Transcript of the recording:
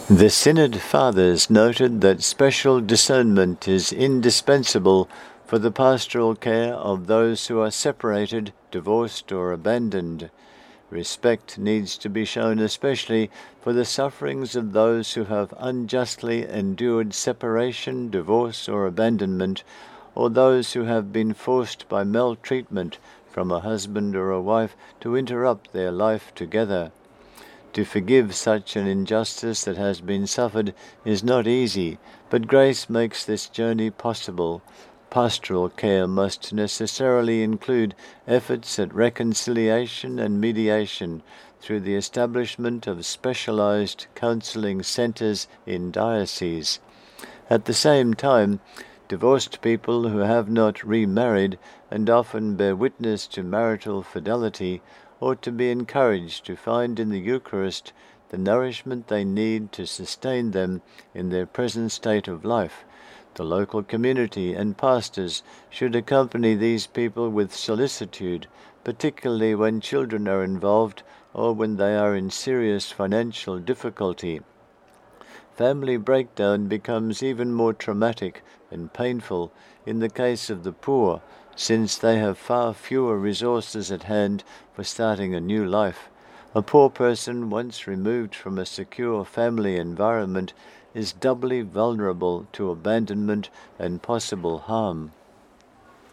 The Synod Fathers noted that special discernment is indispensable for the pastoral care of those who are separated, divorced, or abandoned. Respect needs to be shown especially for the sufferings of those who have unjustly endured separation, divorce, or abandonment, or those who have been forced by maltreatment from a husband or a wife to interrupt their life together. To forgive such an injustice that has been suffered is not easy, but grace makes this journey possible. Pastoral care must necessarily include efforts at reconciliation and mediation through the establishment of specialized counseling centers in dioceses. At the same time, divorced people who have not remarried and often bear witness to marital fidelity ought to be encouraged to find in the Eucharist the nourishment they need to sustain them in their present state of life. The local community and pastors should accompany these people with solicitude, particularly when children are involved or when they are in serious financial difficulty. Family breakdown becomes even more traumatic and painful in the case of the poor, since they have far fewer resources at hand for starting a new life. A poor person once removed from a secure family environment is doubly vulnerable to abandonment and possible harm.